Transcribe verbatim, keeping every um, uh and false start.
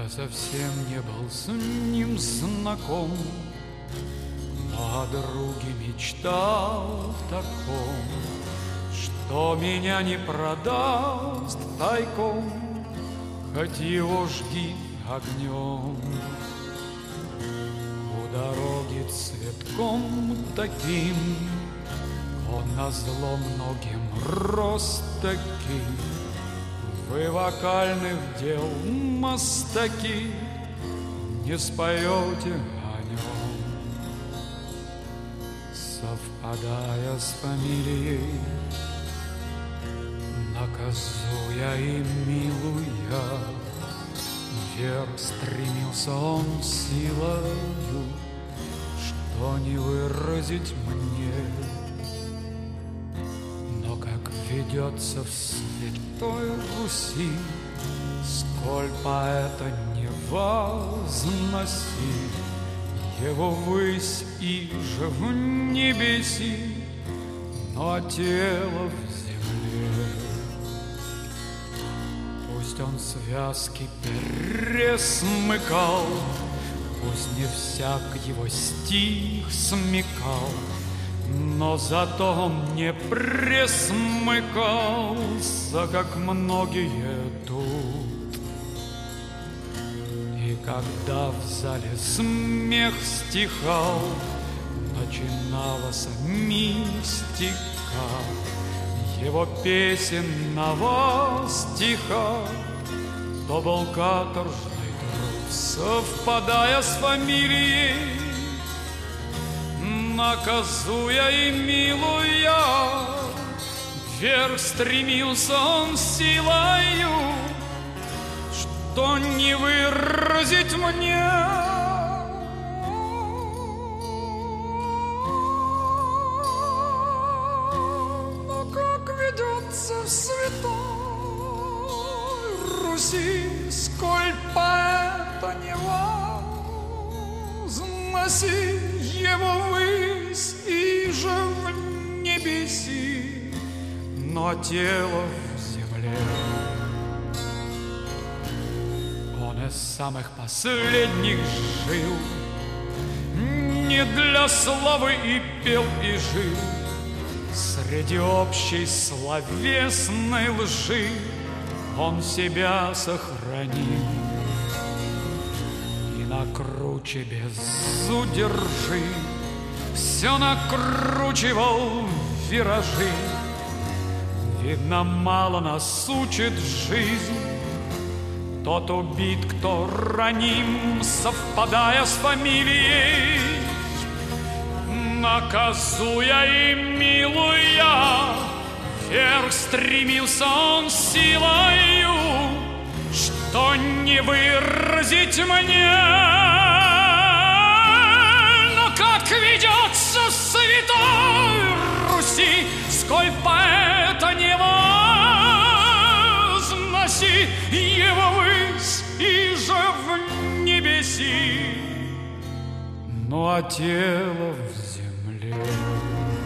совсем не был с ним знаком, но о друге мечтал в таком, что меня не продаст тайком, хоть его жги огнем. У дороги цветком таким он назло многим рос таким. Вы вокальных дел мастаки не споете о нем. Совпадая с фамилией, наказуя и милуя, вверх стремился он силою, что не выразить мне. Но как ведется в святой Руси, сколь поэта не возноси, его ввысь и же в небеси, но тело в земле. Пусть он связки пересмыкал, пусть не всяк его стих смекал, но зато он не пресмыкался, как многие тут. И когда в зале смех стихал, начиналась мистика его песенного стиха, то был каторжный труд, совпадая с фамилией, наказуя и милуя, вверх стремился он силою, что не выразить мне. Но как ведется в святой Руси, сколь поэта не возноси, его ввысь и же в небеси, но тело в земле. Он из самых последних жил, не для славы и пел и жил, среди общей словесной лжи он себя сохранил. Накруче без удержи все накручивал виражи. Видно, мало нас учит жизнь, тот убит, кто раним, совпадая с фамилией, наказуя и милуя, вверх стремился он силою, что не выразить мне. Но как ведется в святой Руси, сколь поэта не возноси, его ввысь и же в небеси, ну а тело в земле.